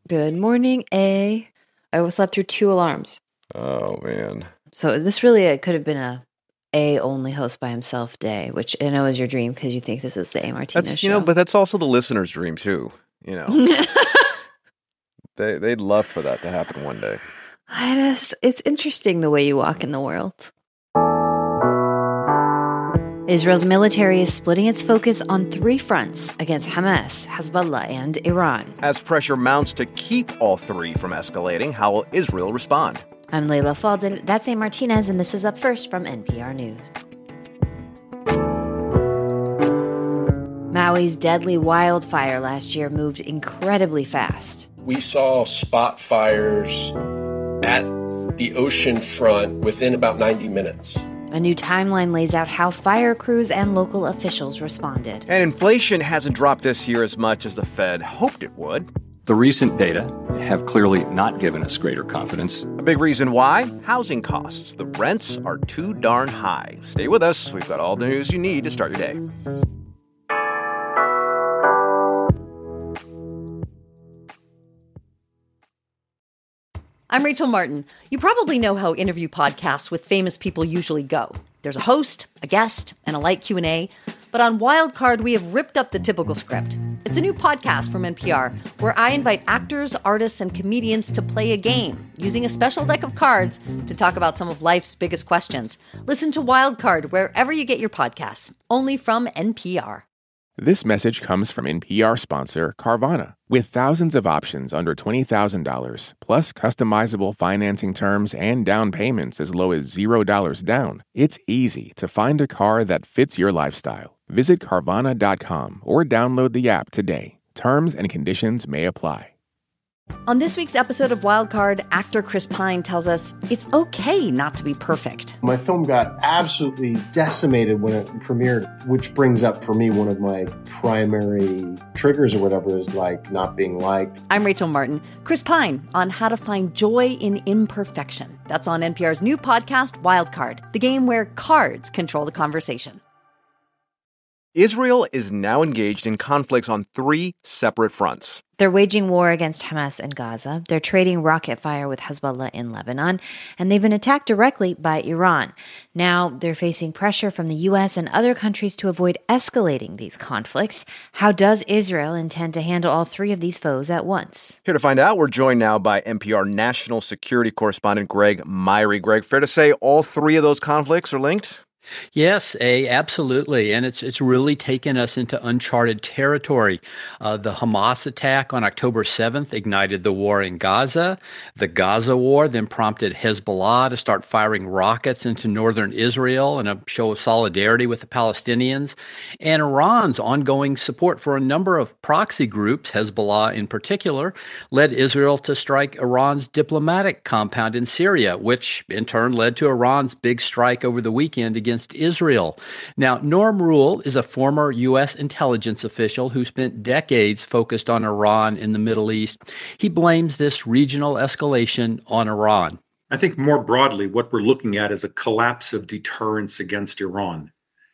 Good morning, A. I slept through 2 alarms. Oh, man. So this really could have been a only host by himself day, which I know is your dream because you think this is the A. Martinez show. But that's also the listener's dream, too. They'd love for that to happen one day. It's interesting the way you walk in the world. Israel's military is splitting its focus on 3 fronts against Hamas, Hezbollah, and Iran. As pressure mounts to keep all 3 from escalating, how will Israel respond? I'm Layla Falden, that's A. Martinez, and this is Up First from NPR News. Maui's deadly wildfire last year moved incredibly fast. We saw spot fires at the ocean front within about 90 minutes. A new timeline lays out how fire crews and local officials responded. And inflation hasn't dropped this year as much as the Fed hoped it would. The recent data have clearly not given us greater confidence. A big reason why? Housing costs. The rents are too darn high. Stay with us. We've got all the news you need to start your day. I'm Rachel Martin. You probably know how interview podcasts with famous people usually go. There's a host, a guest, and a light Q&A. But on Wildcard, we have ripped up the typical script. It's a new podcast from NPR where I invite actors, artists, and comedians to play a game using a special deck of cards to talk about some of life's biggest questions. Listen to Wildcard wherever you get your podcasts, only from NPR. This message comes from NPR sponsor Carvana. With thousands of options under $20,000, plus customizable financing terms and down payments as low as $0 down, it's easy to find a car that fits your lifestyle. Visit Carvana.com or download the app today. Terms and conditions may apply. On this week's episode of Wildcard, actor Chris Pine tells us it's okay not to be perfect. My film got absolutely decimated when it premiered, which brings up for me one of my primary triggers or whatever is like not being liked. I'm Rachel Martin. Chris Pine on how to find joy in imperfection. That's on NPR's new podcast, Wildcard, the game where cards control the conversation. Israel is now engaged in conflicts on 3 separate fronts. They're waging war against Hamas in Gaza. They're trading rocket fire with Hezbollah in Lebanon, and they've been attacked directly by Iran. Now they're facing pressure from the U.S. and other countries to avoid escalating these conflicts. How does Israel intend to handle all 3 of these foes at once? Here to find out, we're joined now by NPR national security correspondent Greg Myre. Greg, fair to say all 3 of those conflicts are linked? Yes, absolutely. And it's really taken us into uncharted territory. The Hamas attack on October 7th ignited the war in Gaza. The Gaza war then prompted Hezbollah to start firing rockets into northern Israel in a show of solidarity with the Palestinians. And Iran's ongoing support for a number of proxy groups, Hezbollah in particular, led Israel to strike Iran's diplomatic compound in Syria, which in turn led to Iran's big strike over the weekend against Israel. Now, Norm Rule is a former U.S. intelligence official who spent decades focused on Iran in the Middle East. He blames this regional escalation on Iran. I think more broadly, what we're looking at is a collapse of deterrence against Iran.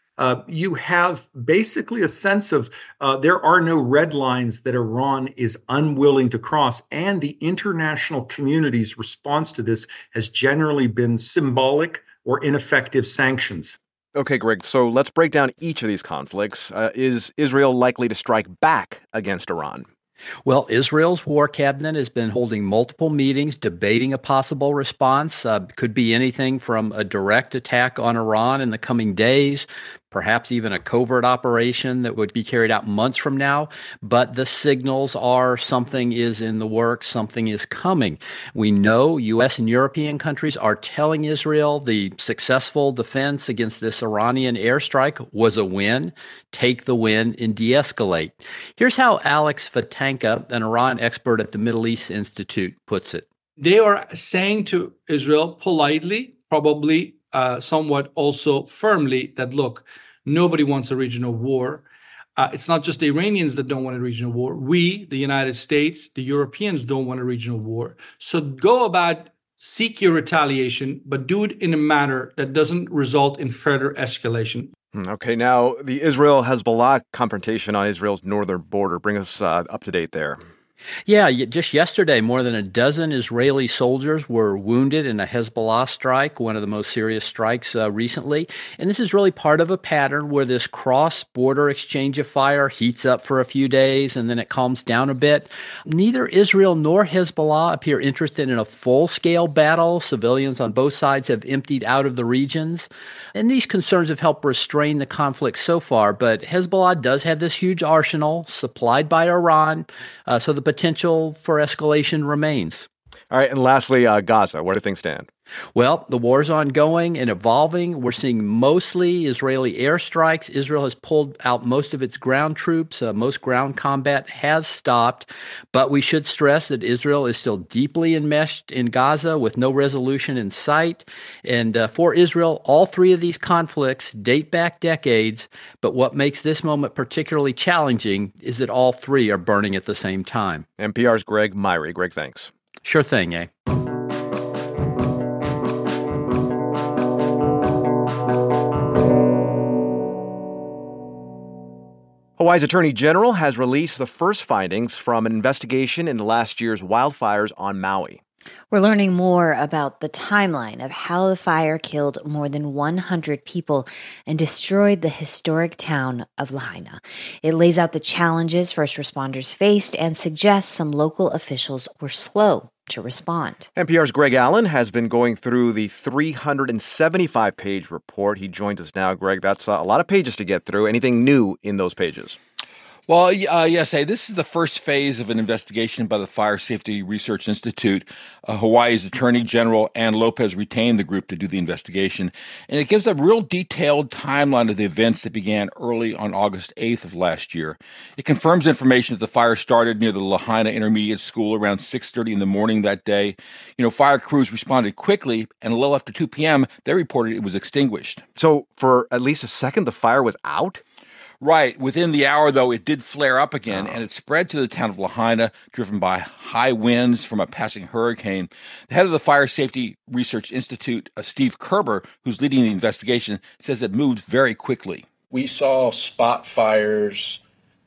You have basically a sense of there are no red lines that Iran is unwilling to cross, and the international community's response to this has generally been symbolic or ineffective sanctions. Okay, Greg, so let's break down each of these conflicts. Is Israel likely to strike back against Iran? Well, Israel's war cabinet has been holding multiple meetings debating a possible response. Could be anything from a direct attack on Iran in the coming days, perhaps even a covert operation that would be carried out months from now. But the signals are something is in the works, something is coming. We know U.S. and European countries are telling Israel the successful defense against this Iranian airstrike was a win. Take the win and de-escalate. Here's how Alex Vatanka, an Iran expert at the Middle East Institute, puts it. They are saying to Israel politely, probably somewhat also firmly, that, look, nobody wants a regional war. It's not just the Iranians that don't want a regional war. We, the United States, the Europeans don't want a regional war. So go about, seek your retaliation, but do it in a manner that doesn't result in further escalation. Okay, now the Israel-Hezbollah confrontation on Israel's northern border. Bring us up to date there. Yeah, just yesterday, more than a dozen Israeli soldiers were wounded in a Hezbollah strike, one of the most serious strikes recently. And this is really part of a pattern where this cross-border exchange of fire heats up for a few days and then it calms down a bit. Neither Israel nor Hezbollah appear interested in a full-scale battle. Civilians on both sides have emptied out of the regions. And these concerns have helped restrain the conflict so far. But Hezbollah does have this huge arsenal supplied by Iran, so the potential for escalation remains. All right, and lastly, Gaza, where do things stand? Well, the war is ongoing and evolving. We're seeing mostly Israeli airstrikes. Israel has pulled out most of its ground troops. Most ground combat has stopped. But we should stress that Israel is still deeply enmeshed in Gaza with no resolution in sight. And for Israel, all three of these conflicts date back decades. But what makes this moment particularly challenging is that all three are burning at the same time. NPR's Greg Myre. Greg, thanks. Sure thing, eh? Hawaii's Attorney General has released the first findings from an investigation into last year's wildfires on Maui. We're learning more about the timeline of how the fire killed more than 100 people and destroyed the historic town of Lahaina. It lays out the challenges first responders faced and suggests some local officials were slow to respond. NPR's Greg Allen has been going through the 375-page report. He joins us now. Greg, that's a lot of pages to get through. Anything new in those pages? Well, yes, this is the first phase of an investigation by the Fire Safety Research Institute. Hawaii's Attorney General Ann Lopez retained the group to do the investigation, and it gives a real detailed timeline of the events that began early on August 8th of last year. It confirms information that the fire started near the Lahaina Intermediate School around 6:30 in the morning that day. Fire crews responded quickly, and a little after 2 p.m., they reported it was extinguished. So for at least a second, the fire was out? Right. Within the hour, though, it did flare up again, and it spread to the town of Lahaina, driven by high winds from a passing hurricane. The head of the Fire Safety Research Institute, Steve Kerber, who's leading the investigation, says it moved very quickly. We saw spot fires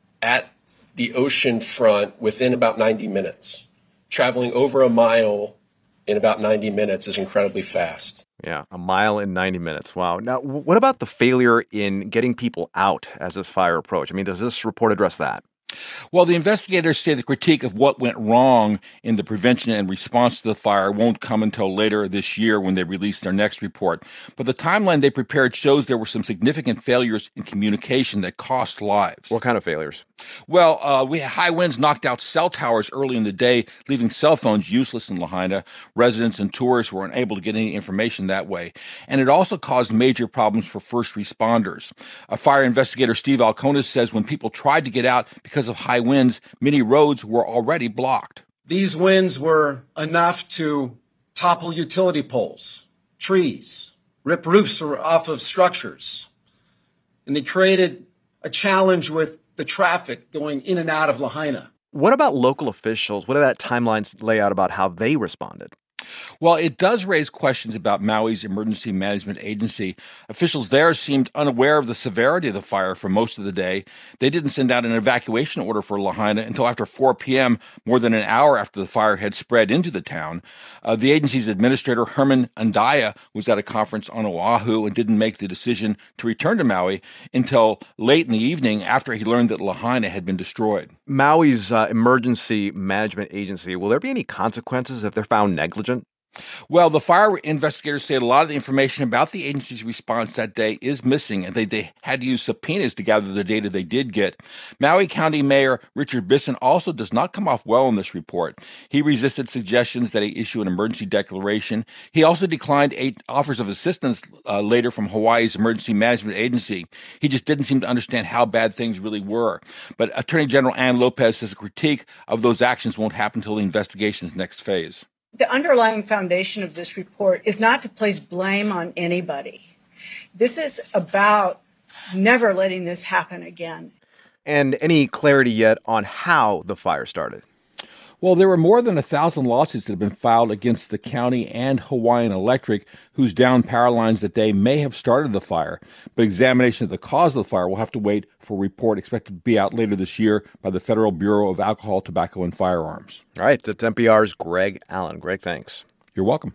at the ocean front within about 90 minutes. Traveling over a mile in about 90 minutes is incredibly fast. Yeah, a mile in 90 minutes. Wow. Now, what about the failure in getting people out as this fire approached? I mean, does this report address that? Well, the investigators say the critique of what went wrong in the prevention and response to the fire won't come until later this year when they release their next report. But the timeline they prepared shows there were some significant failures in communication that cost lives. What kind of failures? Well, we had high winds knocked out cell towers early in the day, leaving cell phones useless in Lahaina. Residents and tourists were unable to get any information that way. And it also caused major problems for first responders. Fire investigator Steve Alconis says when people tried to get out because of high winds, many roads were already blocked. These winds were enough to topple utility poles, trees, rip roofs off of structures. And they created a challenge with the traffic going in and out of Lahaina. What about local officials? What did that timeline lay out about how they responded? Well, it does raise questions about Maui's emergency management agency. Officials there seemed unaware of the severity of the fire for most of the day. They didn't send out an evacuation order for Lahaina until after 4 p.m., more than an hour after the fire had spread into the town. The agency's administrator, Herman Andaya, was at a conference on Oahu and didn't make the decision to return to Maui until late in the evening after he learned that Lahaina had been destroyed. Maui's emergency management agency, will there be any consequences if they're found negligent? Well, the fire investigators say a lot of the information about the agency's response that day is missing, and they had to use subpoenas to gather the data they did get. Maui County Mayor Richard Bisson also does not come off well in this report. He resisted suggestions that he issue an emergency declaration. He also declined 8 offers of assistance later from Hawaii's Emergency Management Agency. He just didn't seem to understand how bad things really were. But Attorney General Ann Lopez says a critique of those actions won't happen until the investigation's next phase. The underlying foundation of this report is not to place blame on anybody. This is about never letting this happen again. And any clarity yet on how the fire started? Well, there were more than 1,000 lawsuits that have been filed against the county and Hawaiian Electric, whose downed power lines that day may have started the fire. But examination of the cause of the fire will have to wait for a report expected to be out later this year by the Federal Bureau of Alcohol, Tobacco, and Firearms. All right, that's NPR's Greg Allen. Greg, thanks. You're welcome.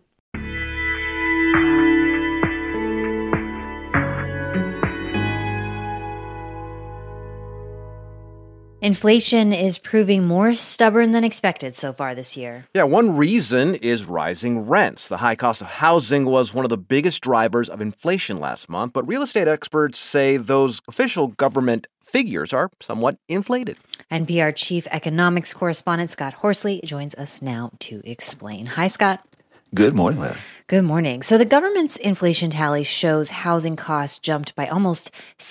Inflation is proving more stubborn than expected so far this year. Yeah, one reason is rising rents. The high cost of housing was one of the biggest drivers of inflation last month, but real estate experts say those official government figures are somewhat inflated. NPR chief economics correspondent Scott Horsley joins us now to explain. Hi, Scott. Good morning, Larry. Good morning. So the government's inflation tally shows housing costs jumped by almost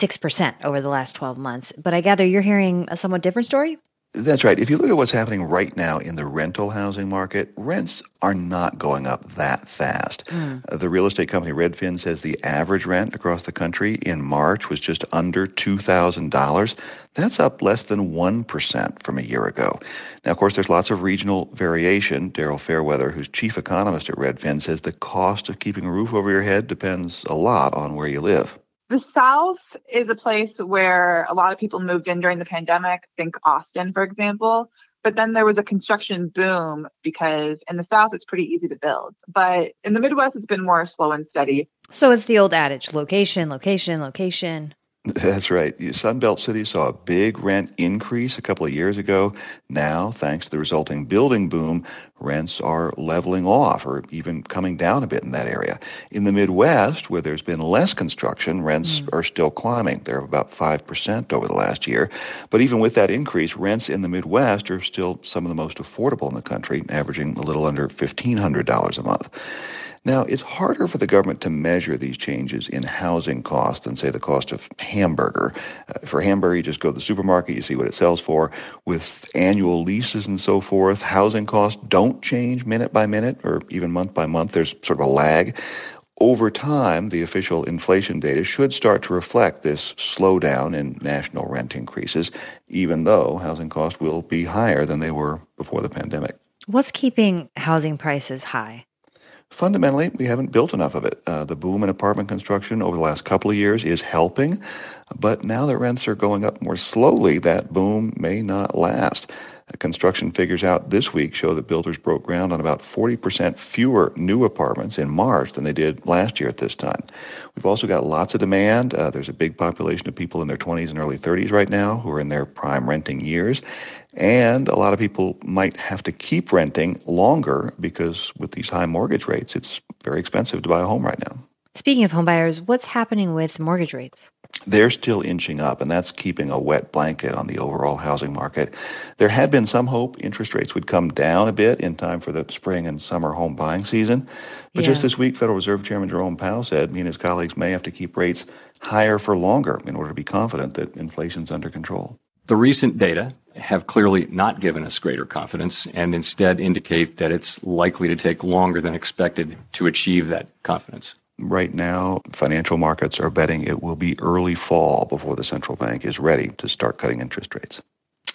6% over the last 12 months. But I gather you're hearing a somewhat different story? That's right. If you look at what's happening right now in the rental housing market, rents are not going up that fast. The real estate company Redfin says the average rent across the country in March was just under $2,000. That's up less than 1% from a year ago. Now, of course, there's lots of regional variation. Daryl Fairweather, who's chief economist at Redfin, says the cost of keeping a roof over your head depends a lot on where you live. The South is a place where a lot of people moved in during the pandemic. Think Austin, for example. But then there was a construction boom because in the South, it's pretty easy to build. But in the Midwest, it's been more slow and steady. So it's the old adage, location, location, location. That's right. Sunbelt cities saw a big rent increase a couple of years ago. Now, thanks to the resulting building boom, rents are leveling off or even coming down a bit in that area. In the Midwest, where there's been less construction, rents are still climbing. They're up about 5% over the last year. But even with that increase, rents in the Midwest are still some of the most affordable in the country, averaging a little under $1,500 a month. Now, it's harder for the government to measure these changes in housing costs than, say, the cost of hamburger. For hamburger, you just go to the supermarket, you see what it sells for. With annual leases and so forth, housing costs don't change minute by minute or even month by month. There's sort of a lag. Over time, the official inflation data should start to reflect this slowdown in national rent increases, even though housing costs will be higher than they were before the pandemic. What's keeping housing prices high? Fundamentally, we haven't built enough of it. The boom in apartment construction over the last couple of years is helping, but now that rents are going up more slowly, that boom may not last. Construction figures out this week show that builders broke ground on about 40% fewer new apartments in March than they did last year at this time. We've also got lots of demand. There's a big population of people in their 20s and early 30s right now who are in their prime renting years. And a lot of people might have to keep renting longer because with these high mortgage rates, it's very expensive to buy a home right now. Speaking of homebuyers, what's happening with mortgage rates? They're still inching up, and that's keeping a wet blanket on the overall housing market. There had been some hope interest rates would come down a bit in time for the spring and summer home buying season. But just this week, Federal Reserve Chairman Jerome Powell said he and his colleagues may have to keep rates higher for longer in order to be confident that inflation's under control. The recent data have clearly not given us greater confidence and instead indicate that it's likely to take longer than expected to achieve that confidence. Right now, financial markets are betting it will be early fall before the central bank is ready to start cutting interest rates.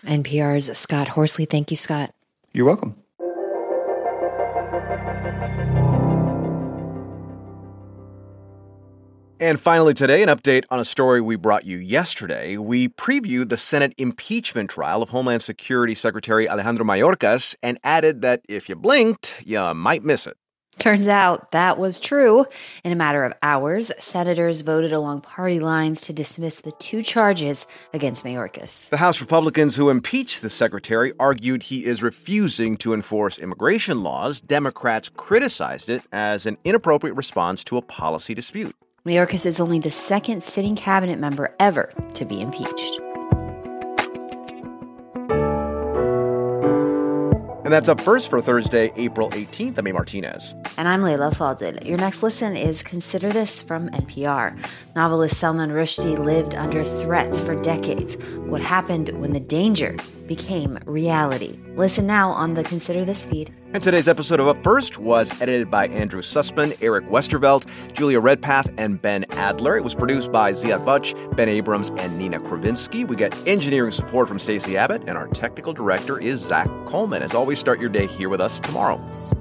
NPR's Scott Horsley. Thank you, Scott. You're welcome. And finally today, an update on a story we brought you yesterday. We previewed the Senate impeachment trial of Homeland Security Secretary Alejandro Mayorkas and added that if you blinked, you might miss it. Turns out that was true. In a matter of hours, senators voted along party lines to dismiss the 2 charges against Mayorkas. The House Republicans who impeached the secretary argued he is refusing to enforce immigration laws. Democrats criticized it as an inappropriate response to a policy dispute. Mayorkas is only the 2nd sitting cabinet member ever to be impeached. And that's up first for Thursday, April 18th. I'm A. Martinez. And I'm Leila Fadel. Your next listen is Consider This from NPR. Novelist Salman Rushdie lived under threats for decades. What happened when the danger became reality. Listen now on the Consider This feed. And today's episode of Up First was edited by Andrew Sussman, Eric Westervelt, Julia Redpath, and Ben Adler. It was produced by Ziad Butch, Ben Abrams, and Nina Kravinsky. We get engineering support from Stacey Abbott, and our technical director is Zach Coleman. As always, start your day here with us tomorrow.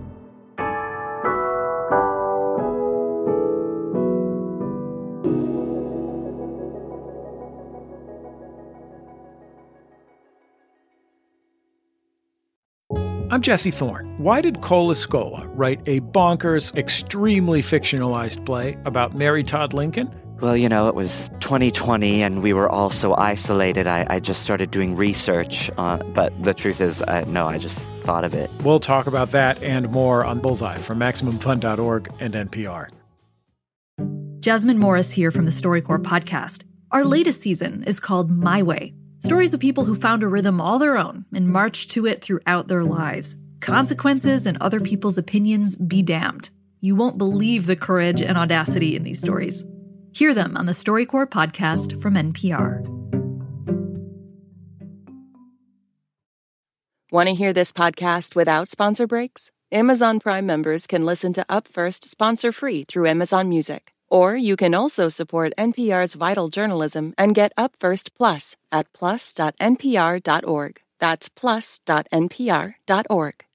I'm Jesse Thorne. Why did Cole Escola write a bonkers, extremely fictionalized play about Mary Todd Lincoln? Well, you know, it was 2020 and we were all so isolated. I just started doing research, but the truth is, I just thought of it. We'll talk about that and more on Bullseye from MaximumFun.org and NPR. Jasmine Morris here from the StoryCorps podcast. Our latest season is called My Way. Stories of people who found a rhythm all their own and marched to it throughout their lives. Consequences and other people's opinions be damned. You won't believe the courage and audacity in these stories. Hear them on the StoryCorps podcast from NPR. Want to hear this podcast without sponsor breaks? Amazon Prime members can listen to Up First sponsor-free through Amazon Music. Or you can also support NPR's vital journalism and get Up First Plus at plus.npr.org. That's plus.npr.org.